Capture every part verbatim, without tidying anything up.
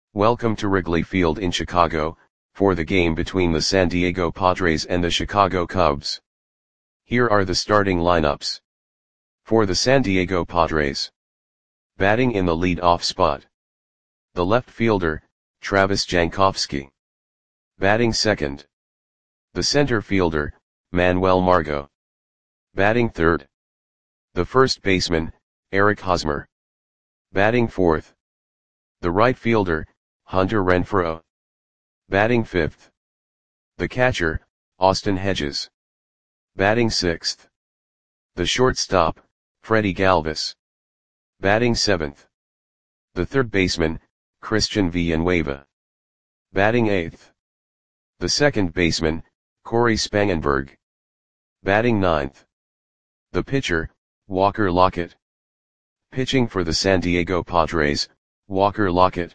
Welcome to Wrigley Field in Chicago, for the game between the San Diego Padres and the Chicago Cubs. Here are the starting lineups. For the San Diego Padres. Batting in the lead-off spot. The left fielder, Travis Jankowski. Batting second. The center fielder, Manuel Margot. Batting third. The first baseman, Eric Hosmer. Batting fourth. The right fielder, Hunter Renfroe. Batting fifth. The catcher, Austin Hedges. Batting sixth. The shortstop, Freddie Galvis. Batting seventh. The third baseman, Christian Villanueva. Batting eighth. The second baseman, Corey Spangenberg. Batting ninth. The pitcher, Walker Lockett. Pitching for the San Diego Padres, Walker Lockett.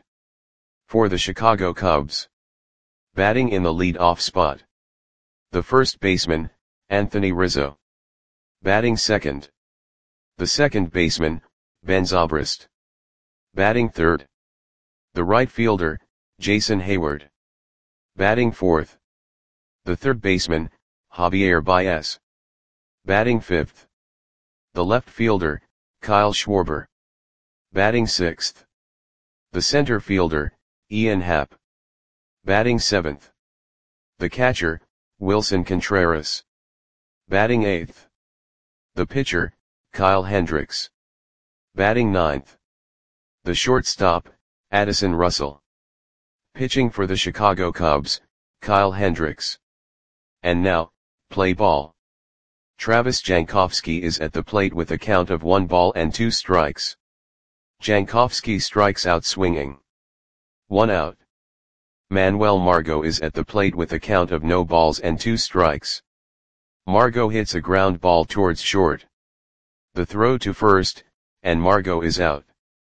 For the Chicago Cubs. Batting in the lead-off spot. The first baseman, Anthony Rizzo. Batting second. The second baseman, Ben Zobrist. Batting third. The right fielder, Jason Heyward. Batting fourth. The third baseman, Javier Baez. Batting fifth. The left fielder, Kyle Schwarber. Batting sixth. The center fielder, Ian Happ. Batting seventh. The catcher, Wilson Contreras. Batting eighth. The pitcher, Kyle Hendricks. Batting ninth. The shortstop, Addison Russell. Pitching for the Chicago Cubs, Kyle Hendricks. And now, play ball. Travis Jankowski is at the plate with a count of one ball and two strikes. Jankowski strikes out swinging. One out. Manuel Margot is at the plate with a count of no balls and two strikes. Margot hits a ground ball towards short. The throw to first, and Margot is out.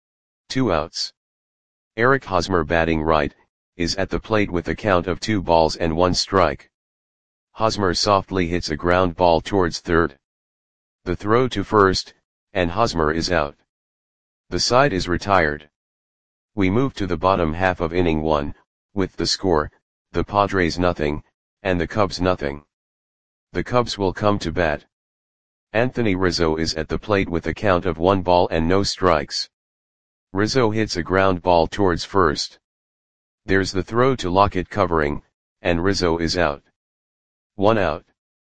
Two outs. Eric Hosmer, batting right, is at the plate with a count of two balls and one strike. Hosmer softly hits a ground ball towards third. The throw to first, and Hosmer is out. The side is retired. We move to the bottom half of inning one, with the score, the Padres nothing, and the Cubs nothing. The Cubs will come to bat. Anthony Rizzo is at the plate with a count of one ball and no strikes. Rizzo hits a ground ball towards first. There's the throw to Lockett covering, and Rizzo is out. One out.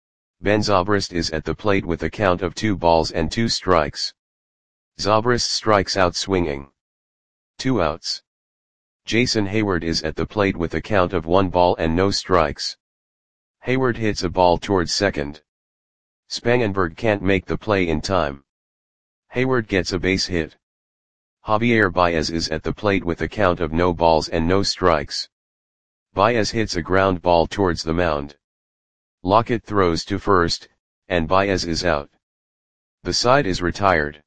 Ben Zobrist is at the plate with a count of two balls and two strikes. Zobrist strikes out swinging. Two outs. Jason Heyward is at the plate with a count of one ball and no strikes. Heyward hits a ball towards second. Spangenberg can't make the play in time. Heyward gets a base hit. Javier Baez is at the plate with a count of no balls and no strikes. Baez hits a ground ball towards the mound. Lockett throws to first, and Baez is out. The side is retired.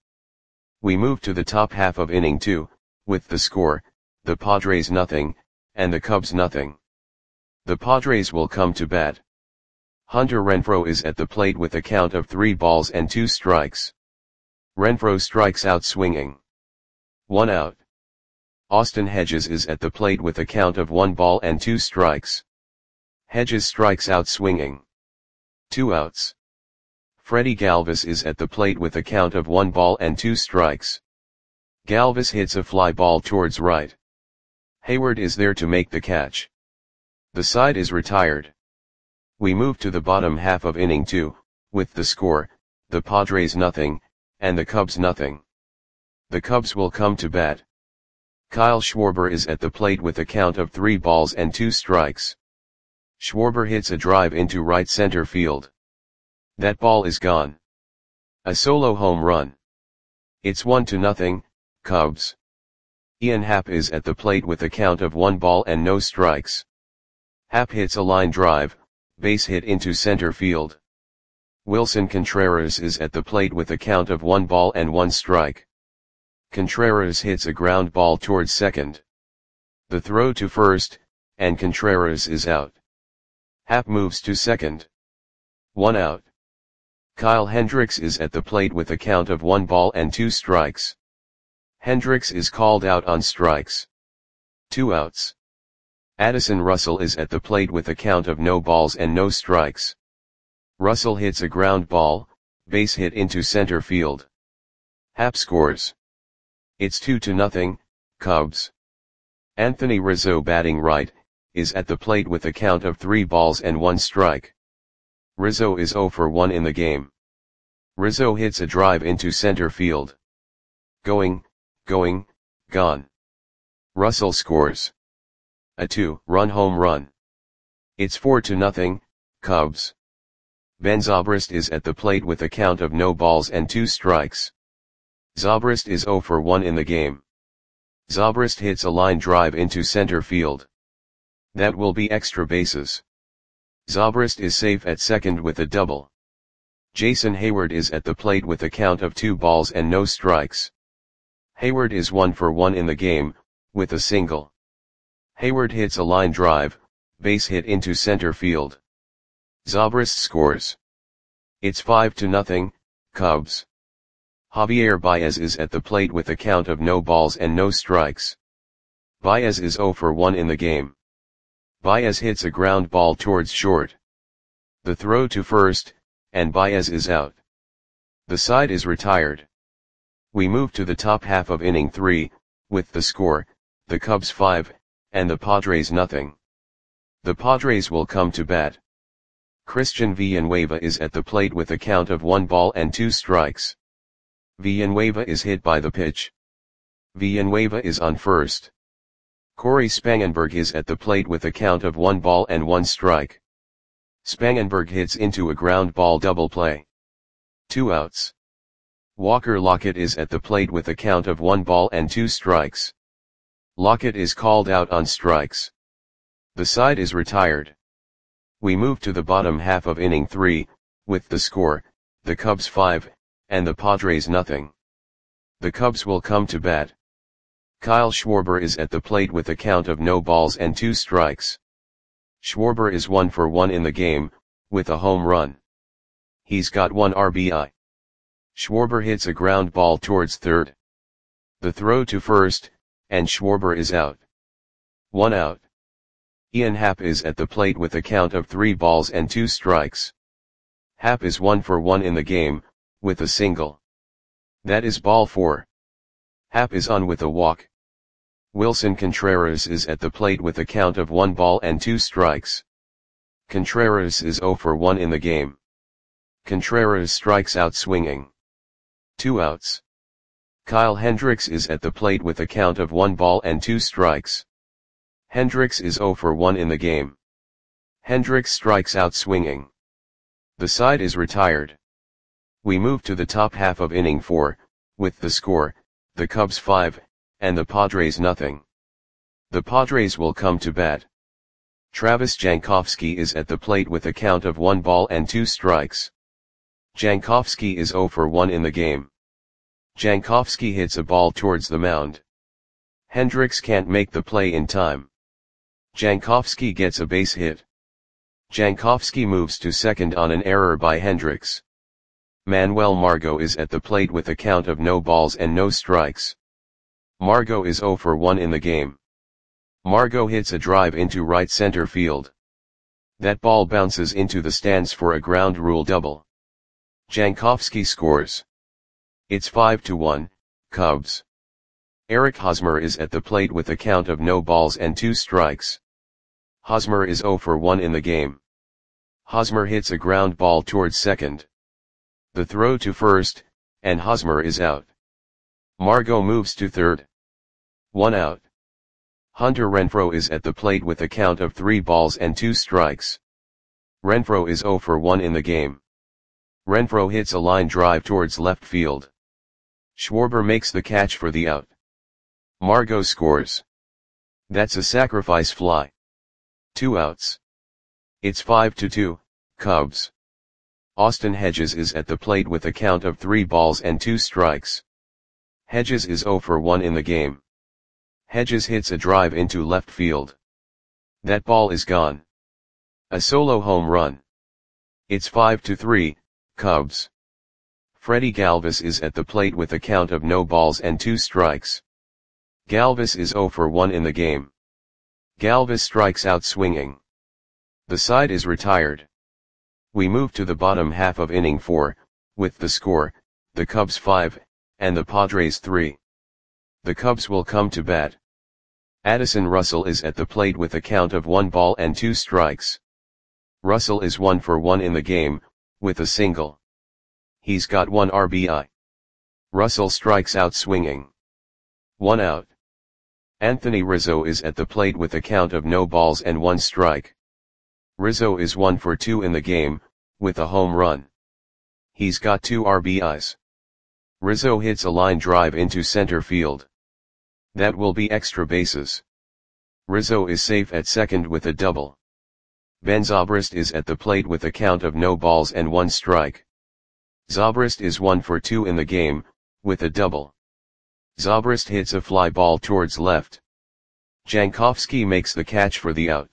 We move to the top half of inning two, with the score, the Padres nothing, and the Cubs nothing. The Padres will come to bat. Hunter Renfroe is at the plate with a count of three balls and two strikes. Renfroe strikes out swinging. One out. Austin Hedges is at the plate with a count of one ball and two strikes. Hedges strikes out swinging. Two outs. Freddie Galvis is at the plate with a count of one ball and two strikes. Galvis hits a fly ball towards right. Heyward is there to make the catch. The side is retired. We move to the bottom half of inning two, with the score, the Padres nothing, and the Cubs nothing. The Cubs will come to bat. Kyle Schwarber is at the plate with a count of three balls and two strikes. Schwarber hits a drive into right center field. That ball is gone. A solo home run. It's one to nothing, Cubs. Ian Happ is at the plate with a count of one ball and no strikes. Happ hits a line drive, base hit into center field. Wilson Contreras is at the plate with a count of one ball and one strike. Contreras hits a ground ball towards second. The throw to first, and Contreras is out. Happ moves to second. One out. Kyle Hendricks is at the plate with a count of one ball and two strikes. Hendricks is called out on strikes. Two outs. Addison Russell is at the plate with a count of no balls and no strikes. Russell hits a ground ball, base hit into center field. Happ scores. It's two to nothing, Cubs. Anthony Rizzo, batting right, is at the plate with a count of three balls and one strike. Rizzo is oh for one in the game. Rizzo hits a drive into center field. Going, going, gone. Russell scores. A two-run home run. It's four to nothing, Cubs. Ben Zobrist is at the plate with a count of no balls and two strikes. Zobrist is oh for one in the game. Zobrist hits a line drive into center field. That will be extra bases. Zobrist is safe at second with a double. Jason Heyward is at the plate with a count of two balls and no strikes. Heyward is one for one in the game, with a single. Heyward hits a line drive, base hit into center field. Zobrist scores. It's five to nothing, Cubs. Javier Baez is at the plate with a count of no balls and no strikes. Baez is oh for one in the game. Baez hits a ground ball towards short. The throw to first, and Baez is out. The side is retired. We move to the top half of inning three, with the score, the Cubs five, and the Padres nothing. The Padres will come to bat. Christian Villanueva is at the plate with a count of one ball and two strikes. Villanueva is hit by the pitch. Villanueva is on first. Corey Spangenberg is at the plate with a count of one ball and one strike. Spangenberg hits into a ground ball double play. Two outs. Walker Lockett is at the plate with a count of one ball and two strikes. Lockett is called out on strikes. The side is retired. We move to the bottom half of inning three, with the score, the Cubs five, and the Padres nothing. The Cubs will come to bat. Kyle Schwarber is at the plate with a count of no balls and two strikes. Schwarber is one for one in the game, with a home run. He's got one R B I. Schwarber hits a ground ball towards third. The throw to first, and Schwarber is out. One out. Ian Happ is at the plate with a count of three balls and two strikes. Happ is one for one in the game, with a single. That is ball four. Happ is on with a walk. Wilson Contreras is at the plate with a count of one ball and two strikes. Contreras is oh for one in the game. Contreras strikes out swinging. Two outs. Kyle Hendricks is at the plate with a count of one ball and two strikes. Hendricks is oh for one in the game. Hendricks strikes out swinging. The side is retired. We move to the top half of inning four, with the score, the Cubs five, and the Padres nothing. The Padres will come to bat. Travis Jankowski is at the plate with a count of one ball and two strikes. Jankowski is oh for one in the game. Jankowski hits a ball towards the mound. Hendricks can't make the play in time. Jankowski gets a base hit. Jankowski moves to second on an error by Hendricks. Manuel Margot is at the plate with a count of no balls and no strikes. Margot is oh for one in the game. Margot hits a drive into right center field. That ball bounces into the stands for a ground rule double. Jankowski scores. It's five to one, Cubs. Eric Hosmer is at the plate with a count of no balls and two strikes. Hosmer is oh for one in the game. Hosmer hits a ground ball towards second. The throw to first, and Hosmer is out. Margot moves to third. One out. Hunter Renfroe is at the plate with a count of three balls and two strikes. Renfroe is oh for one in the game. Renfroe hits a line drive towards left field. Schwarber makes the catch for the out. Margot scores. That's a sacrifice fly. Two outs. It's five to two, Cubs. Austin Hedges is at the plate with a count of three balls and two strikes. Hedges is oh for one in the game. Hedges hits a drive into left field. That ball is gone. A solo home run. It's five to three, Cubs. Freddie Galvis is at the plate with a count of no balls and two strikes. Galvis is oh for one in the game. Galvis strikes out swinging. The side is retired. We move to the bottom half of inning four, with the score, the Cubs five, and the Padres three. The Cubs will come to bat. Addison Russell is at the plate with a count of one ball and two strikes. Russell is one for one in the game, with a single. He's got one R B I. Russell strikes out swinging. One out. Anthony Rizzo is at the plate with a count of no balls and one strike. Rizzo is one for two in the game, with a home run. He's got two R B Is. Rizzo hits a line drive into center field. That will be extra bases. Rizzo is safe at second with a double. Ben Zobrist is at the plate with a count of no balls and one strike. Zobrist is one for two in the game, with a double. Zobrist hits a fly ball towards left. Jankowski makes the catch for the out.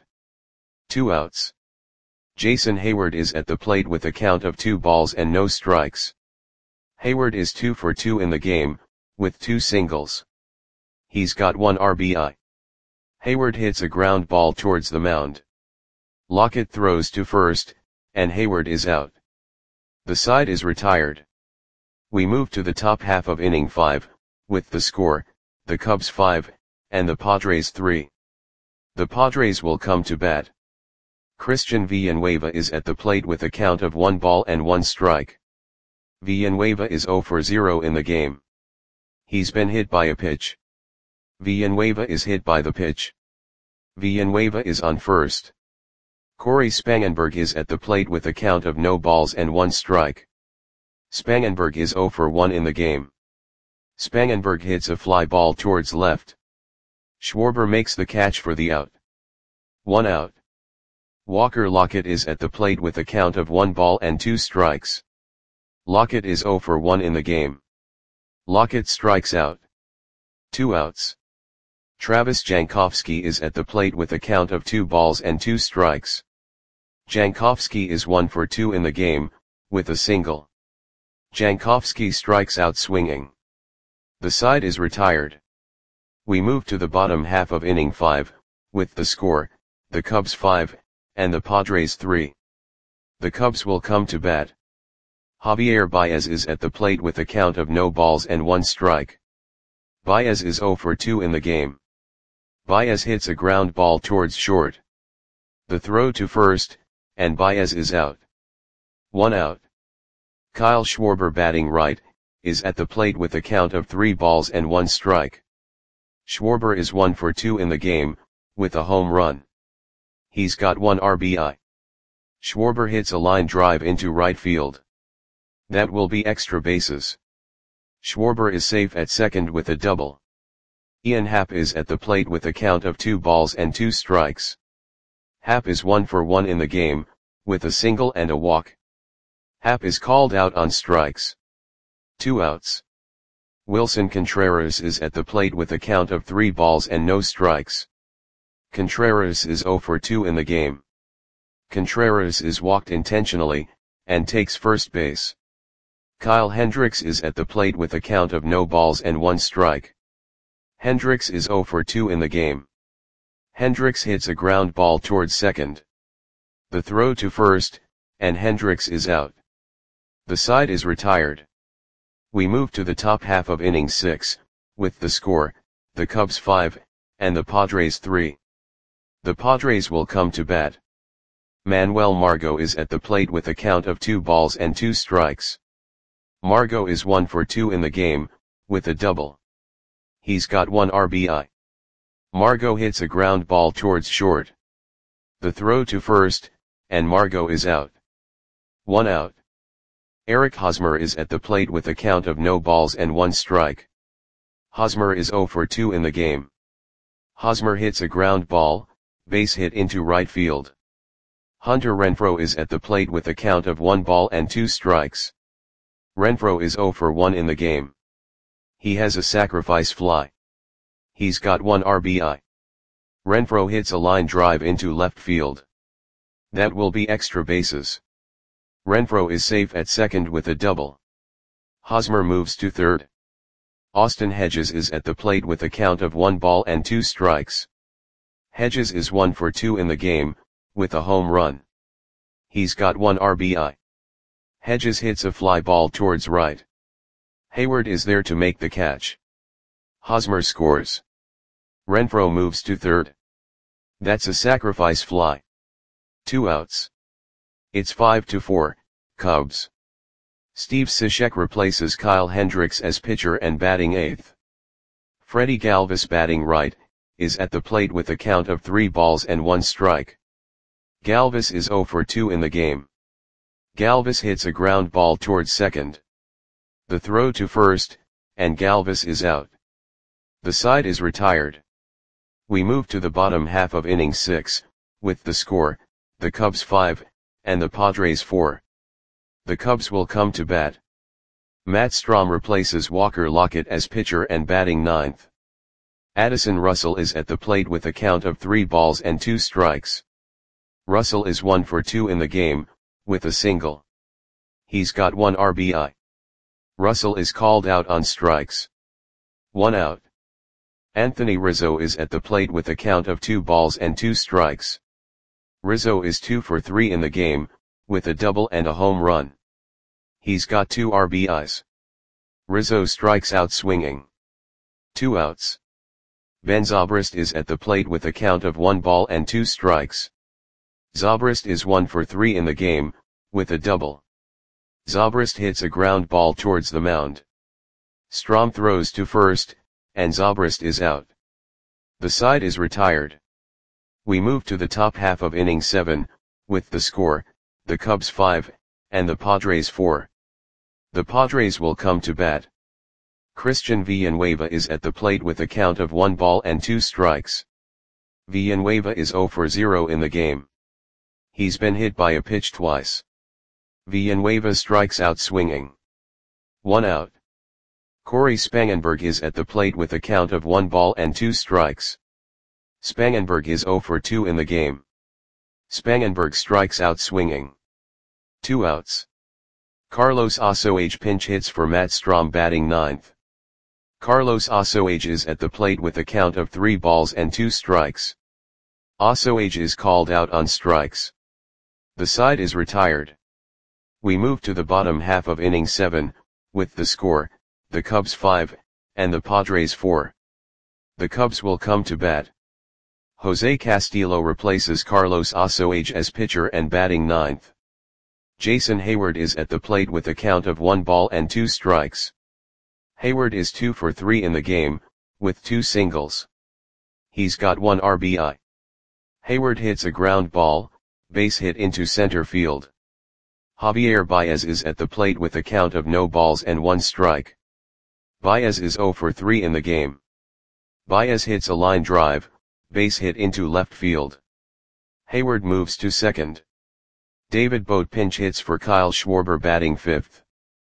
Two outs. Jason Hayward is at the plate with a count of two balls and no strikes. Hayward is two for two in the game, with two singles. He's got one R B I. Hayward hits a ground ball towards the mound. Lockett throws to first, and Hayward is out. The side is retired. We move to the top half of inning five, with the score, the Cubs five, and the Padres three. The Padres will come to bat. Christian Villanueva is at the plate with a count of one ball and one strike. Villanueva is zero for zero in the game. He's been hit by a pitch. Villanueva is hit by the pitch. Villanueva is on first. Corey Spangenberg is at the plate with a count of no balls and one strike. Spangenberg is zero for one in the game. Spangenberg hits a fly ball towards left. Schwarber makes the catch for the out. One out. Walker Lockett is at the plate with a count of one ball and two strikes. Lockett is zero for one in the game. Lockett strikes out. Two outs. Travis Jankowski is at the plate with a count of two balls and two strikes. Jankowski is one for two in the game, with a single. Jankowski strikes out swinging. The side is retired. We move to the bottom half of inning five, with the score, the Cubs five, and the Padres three. The Cubs will come to bat. Javier Baez is at the plate with a count of no balls and one strike. Baez is zero for two in the game. Baez hits a ground ball towards short. The throw to first, and Baez is out. One out. Kyle Schwarber, batting right, is at the plate with a count of three balls and one strike. Schwarber is one for two in the game, with a home run. He's got one R B I. Schwarber hits a line drive into right field. That will be extra bases. Schwarber is safe at second with a double. Ian Happ is at the plate with a count of two balls and two strikes. Happ is one for one in the game, with a single and a walk. Happ is called out on strikes. Two outs. Wilson Contreras is at the plate with a count of three balls and no strikes. Contreras is zero for two in the game. Contreras is walked intentionally, and takes first base. Kyle Hendricks is at the plate with a count of no balls and one strike. Hendricks is zero for two in the game. Hendricks hits a ground ball towards second. The throw to first, and Hendricks is out. The side is retired. We move to the top half of inning six, with the score, the Cubs five, and the Padres three. The Padres will come to bat. Manuel Margot is at the plate with a count of two balls and two strikes. Margot is one for two in the game, with a double. He's got one R B I. Margot hits a ground ball towards short. The throw to first, and Margot is out. One out. Eric Hosmer is at the plate with a count of no balls and one strike. Hosmer is zero for two in the game. Hosmer hits a ground ball, base hit into right field. Hunter Renfroe is at the plate with a count of one ball and two strikes. Renfroe is zero for one in the game. He has a sacrifice fly. He's got one R B I. Renfroe hits a line drive into left field. That will be extra bases. Renfroe is safe at second with a double. Hosmer moves to third. Austin Hedges is at the plate with a count of one ball and two strikes. Hedges is one for two in the game, with a home run. He's got one R B I. Hedges hits a fly ball towards right. Hayward is there to make the catch. Hosmer scores. Renfroe moves to third. That's a sacrifice fly. Two outs. It's five to four, Cubs. Steve Cishek replaces Kyle Hendricks as pitcher and batting eighth. Freddie Galvis, batting right, is at the plate with a count of three balls and one strike. Galvis is zero for two in the game. Galvis hits a ground ball towards second. The throw to first, and Galvis is out. The side is retired. We move to the bottom half of inning six, with the score, the Cubs five, and the Padres four. The Cubs will come to bat. Matt Strahm replaces Walker Lockett as pitcher and batting ninth. Addison Russell is at the plate with a count of three balls and two strikes. Russell is one for two in the game, with a single. He's got one R B I. Russell is called out on strikes. One out. Anthony Rizzo is at the plate with a count of two balls and two strikes. Rizzo is two for three in the game, with a double and a home run. He's got two R B Is. Rizzo strikes out swinging. Two outs. Ben Zobrist is at the plate with a count of one ball and two strikes. Zobrist is one for three in the game, with a double. Zobrist hits a ground ball towards the mound. Strahm throws to first, and Zobrist is out. The side is retired. We move to the top half of inning seven, with the score, the Cubs five, and the Padres four. The Padres will come to bat. Christian Villanueva is at the plate with a count of one ball and two strikes. Villanueva is zero for zero in the game. He's been hit by a pitch twice. Villanueva strikes out swinging. One out. Corey Spangenberg is at the plate with a count of one ball and two strikes. Spangenberg is zero for two in the game. Spangenberg strikes out swinging. Two outs. Carlos Ossoage pinch hits for Matt Strahm, batting ninth. Carlos Ossoage is at the plate with a count of three balls and two strikes. Ossoage is called out on strikes. The side is retired. We move to the bottom half of inning seven, with the score, the Cubs five, and the Padres four. The Cubs will come to bat. Jose Castillo replaces Carlos Ossoage as pitcher and batting ninth. Jason Hayward is at the plate with a count of one ball and two strikes. Hayward is two for three in the game, with two singles. He's got one R B I. Hayward hits a ground ball, base hit into center field. Javier Baez is at the plate with a count of no balls and one strike. Baez is zero for three in the game. Baez hits a line drive, base hit into left field. Hayward moves to second. David Bote pinch hits for Kyle Schwarber, batting fifth.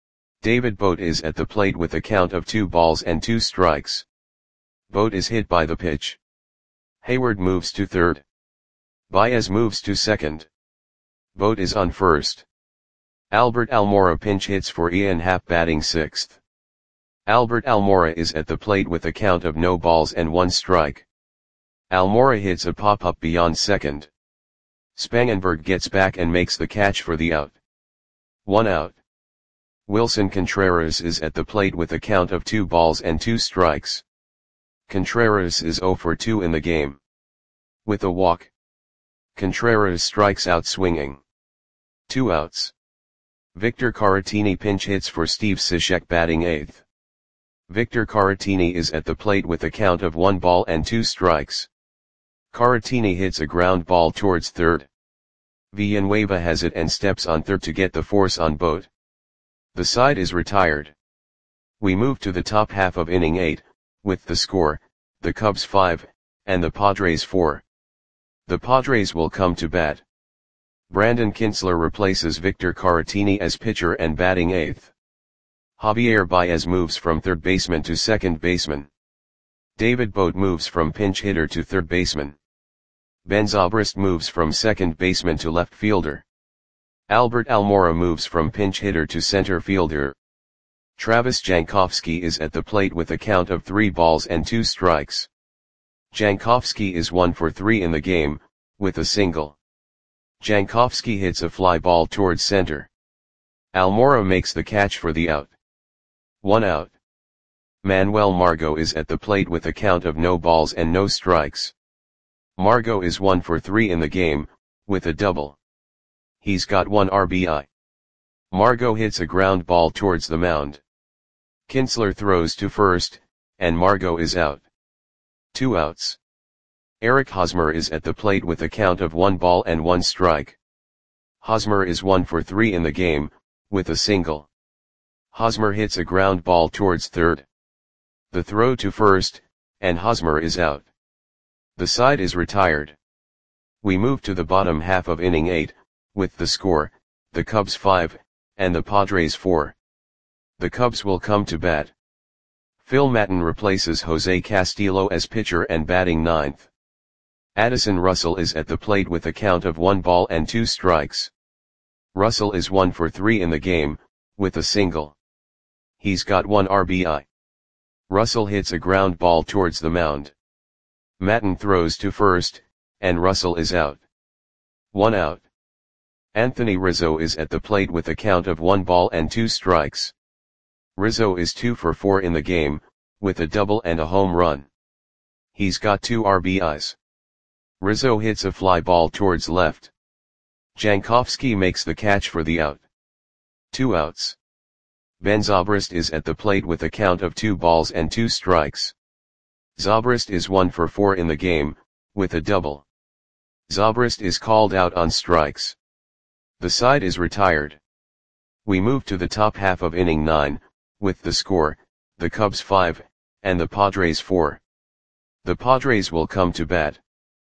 David Bote is at the plate with a count of two balls and two strikes. Bote is hit by the pitch. Hayward moves to third. Baez moves to second. Bote is on first. Albert Almora pinch hits for Ian Happ, batting sixth. Albert Almora is at the plate with a count of no balls and one strike. Almora hits a pop-up beyond second. Spangenberg gets back and makes the catch for the out. One out. Wilson Contreras is at the plate with a count of two balls and two strikes. Contreras is zero for two in the game. With a walk. Contreras strikes out swinging. Two outs. Victor Caratini pinch hits for Steve Cishek, batting eighth. Victor Caratini is at the plate with a count of one ball and two strikes. Caratini hits a ground ball towards third. Villanueva has it and steps on third to get the force on Bote. The side is retired. We move to the top half of inning eight, with the score, the Cubs five, and the Padres four. The Padres will come to bat. Brandon Kintzler replaces Victor Caratini as pitcher and batting eighth. Javier Baez moves from third baseman to second baseman. David Bote moves from pinch hitter to third baseman. Ben Zobrist moves from second baseman to left fielder. Albert Almora moves from pinch hitter to center fielder. Travis Jankowski is at the plate with a count of three balls and two strikes. Jankowski is one for three in the game, with a single. Jankowski hits a fly ball towards center. Almora makes the catch for the out. One out. Manuel Margot is at the plate with a count of no balls and no strikes. Margot is one for three in the game, with a double. He's got one R B I. Margot hits a ground ball towards the mound. Kinsler throws to first, and Margot is out. Two outs. Eric Hosmer is at the plate with a count of one ball and one strike. Hosmer is one for three in the game, with a single. Hosmer hits a ground ball towards third. The throw to first, and Hosmer is out. The side is retired. We move to the bottom half of inning eight, with the score, the Cubs five, and the Padres four. The Cubs will come to bat. Phil Maton replaces Jose Castillo as pitcher and batting ninth. Addison Russell is at the plate with a count of one ball and two strikes. Russell is one for three in the game, with a single. He's got one R B I. Russell hits a ground ball towards the mound. Maton throws to first, and Russell is out. One out. Anthony Rizzo is at the plate with a count of one ball and two strikes. Rizzo is two for four in the game, with a double and a home run. He's got two R B Is. Rizzo hits a fly ball towards left. Jankowski makes the catch for the out. Two outs. Ben Zobrist is at the plate with a count of two balls and two strikes. Zobrist is one for four in the game, with a double. Zobrist is called out on strikes. The side is retired. We move to the top half of inning nine, with the score, the Cubs five, and the Padres four. The Padres will come to bat.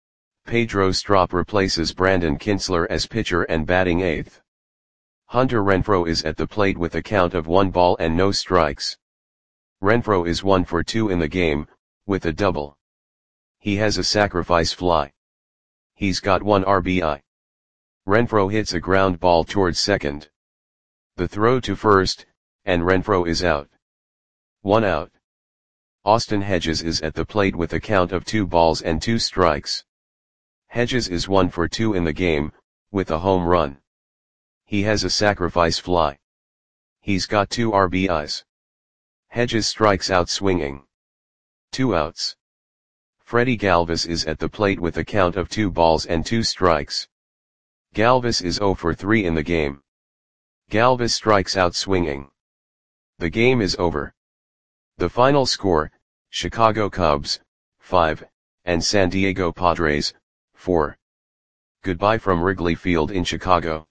Pedro Strop replaces Brandon Kinsler as pitcher and batting eighth. Hunter Renfroe is at the plate with a count of one ball and no strikes. Renfroe is one for two in the game, with a double. He has a sacrifice fly. He's got one R B I. Renfroe hits a ground ball towards second. The throw to first, and Renfroe is out. One out. Austin Hedges is at the plate with a count of two balls and two strikes. Hedges is one for two in the game, with a home run. He has a sacrifice fly. He's got two R B Is. Hedges strikes out swinging. Two outs. Freddie Galvis is at the plate with a count of two balls and two strikes. Galvis is zero for three in the game. Galvis strikes out swinging. The game is over. The final score, Chicago Cubs, five, and San Diego Padres, four. Goodbye from Wrigley Field in Chicago.